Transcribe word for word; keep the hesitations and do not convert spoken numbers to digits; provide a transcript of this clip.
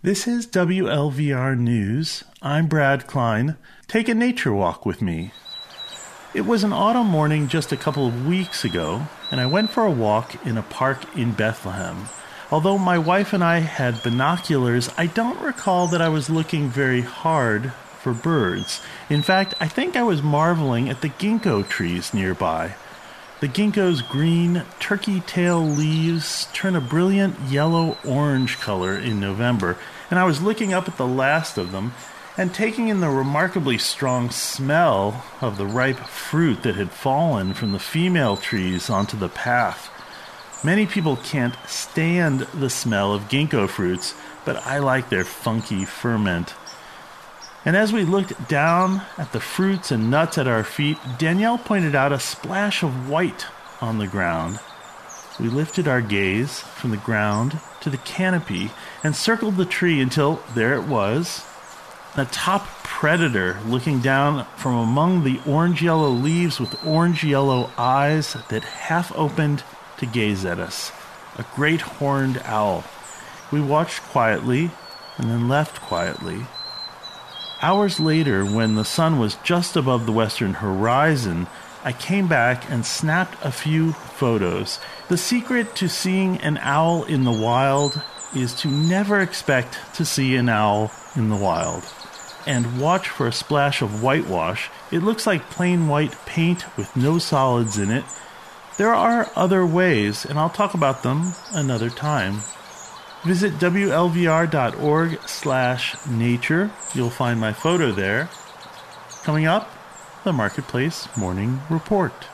This is W L V R News. I'm Brad Klein. Take a nature walk with me. It was an autumn morning just a couple of weeks ago, and I went for a walk in a park in Bethlehem. Although my wife and I had binoculars, I don't recall that I was looking very hard for birds. In fact, I think I was marveling at the ginkgo trees nearby. The ginkgo's green, turkey-tail leaves turn a brilliant yellow-orange color in November, and I was looking up at the last of them and taking in the remarkably strong smell of the ripe fruit that had fallen from the female trees onto the path. Many people can't stand the smell of ginkgo fruits, but I like their funky ferment. And as we looked down at the fruits and nuts at our feet, Danielle pointed out a splash of white on the ground. We lifted our gaze from the ground to the canopy and circled the tree until there it was, a top predator looking down from among the orange-yellow leaves with orange-yellow eyes that half opened to gaze at us. A great horned owl. We watched quietly and then left quietly. Hours later, when the sun was just above the western horizon, I came back and snapped a few photos. The secret to seeing an owl in the wild is to never expect to see an owl in the wild. And watch for a splash of whitewash. It looks like plain white paint with no solids in it. There are other ways, and I'll talk about them another time. Visit W L V R dot org slash nature. You'll find my photo there. Coming up, the Marketplace Morning Report.